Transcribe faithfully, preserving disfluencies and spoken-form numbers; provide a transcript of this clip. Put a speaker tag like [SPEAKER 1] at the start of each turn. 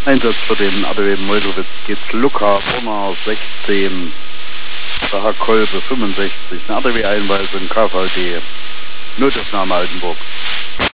[SPEAKER 1] Einsatz für den A D W Meuselwitz geht's Luca Brunner sechzehn, Sarah Kolbe fünfundsechzig, eine A D W-Einweisung K V D, Notaufnahme Altenburg.